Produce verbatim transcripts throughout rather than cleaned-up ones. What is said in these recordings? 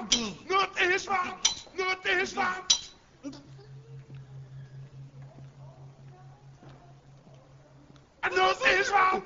Het is waar. Het is waar. Het is waar.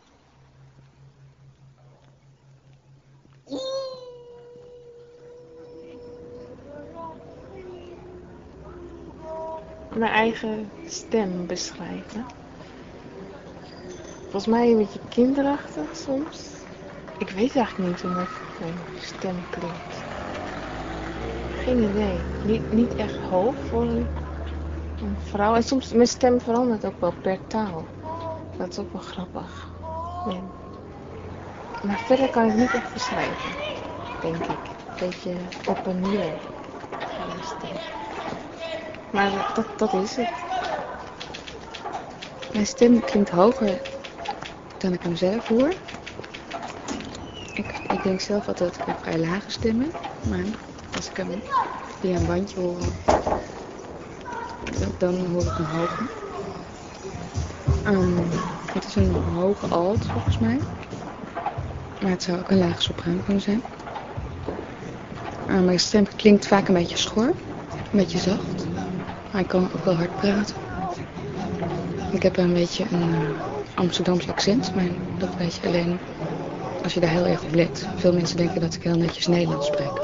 Mijn eigen stem beschrijven. Volgens mij een beetje kinderachtig soms. Ik weet eigenlijk niet hoe mijn, mijn stem klinkt. Geen idee. Niet, niet echt hoog voor een, een vrouw. En soms mijn stem verandert ook wel per taal. Dat is ook wel grappig. Nee. Maar verder kan ik het niet echt beschrijven. Denk ik. Een beetje op en neer van mijn stem. Maar dat, dat is het. Mijn stem klinkt hoger dan ik hem zelf hoor. Ik, ik denk zelf altijd dat ik een vrij lage stem heb. Maar als ik hem via een bandje hoor, dan hoor ik hem hoger. Um, het is een hoge alt volgens mij. Maar het zou ook een lage sopraan kunnen zijn. Uh, mijn stem klinkt vaak een beetje schor. Een beetje zacht. Maar ik kan ook wel hard praten. Ik heb een beetje een uh, Amsterdamse accent. Maar dat weet je alleen als je daar heel erg op let. Veel mensen denken dat ik heel netjes Nederlands spreek.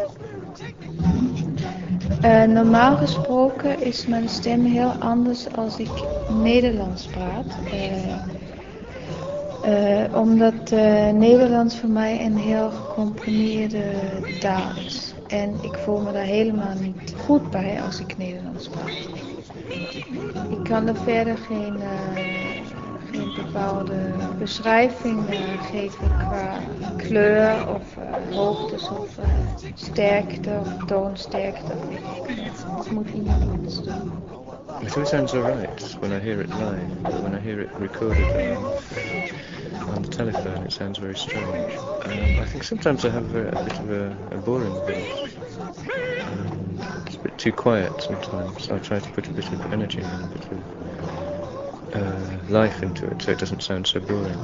Uh, normaal gesproken is mijn stem heel anders als ik Nederlands praat. Uh, uh, omdat uh, Nederlands voor mij een heel gecomprimeerde taal is. En ik voel me daar helemaal niet goed bij als ik Nederlands praat. Ik kan er verder geen, uh, geen bepaalde beschrijving uh, geven qua kleur of uh, hoogtes of uh, sterkte of toonsterkte. Dat moet iemand anders doen. It always sounds alright when I hear it live, but when I hear it recorded on, on the telephone it sounds very strange. Um, I think sometimes I have a, a bit of a, a boring voice. Um, it's a bit too quiet sometimes. I try to put a bit of energy and a bit of uh, life into it so it doesn't sound so boring.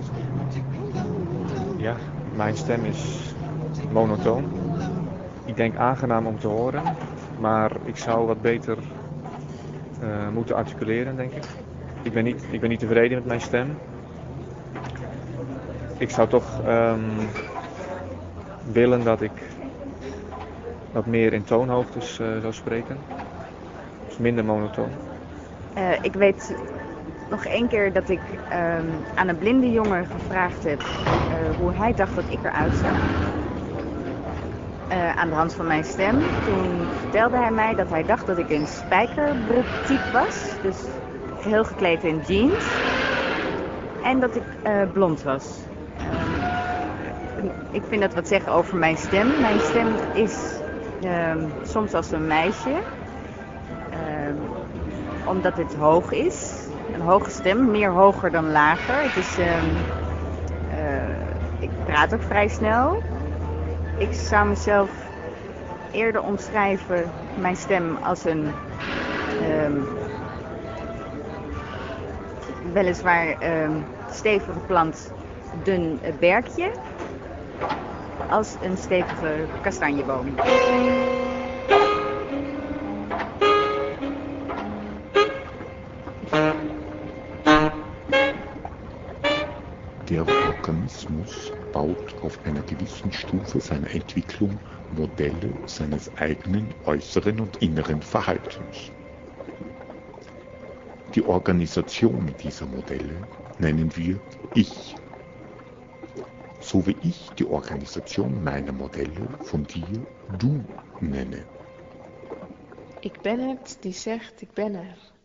Ja, mijn stem is monotoon. Ik denk aangenaam om te horen, maar ik zou wat beter uh, moeten articuleren, denk ik. Ik ben, niet, ik ben niet tevreden met mijn stem. Ik zou toch um, willen dat ik wat meer in toonhoogtes uh, zou spreken. Dus minder monotoon. Uh, ik weet nog één keer dat ik um, aan een blinde jongen gevraagd heb uh, hoe hij dacht dat ik eruit zag. Uh, aan de hand van mijn stem. Toen vertelde hij mij dat hij dacht dat ik een spijkerbroektype was. Dus geheel gekleed in jeans. En dat ik uh, blond was. Uh, ik vind dat wat zeggen over mijn stem. Mijn stem is uh, soms als een meisje. Uh, omdat het hoog is. Een hoge stem, meer hoger dan lager. Het is, uh, uh, ik praat ook vrij snel. Ik zou mezelf eerder omschrijven, mijn stem, als een um, weliswaar um, stevig geplant dun berkje, als een stevige kastanjeboom. Der Organismus baut auf einer gewissen Stufe seiner Entwicklung Modelle seines eigenen äußeren und inneren Verhaltens. Die Organisation dieser Modelle nennen wir Ich. So wie ich die Organisation meiner Modelle von dir Du nenne. Ik ben het die zegt ik ben er.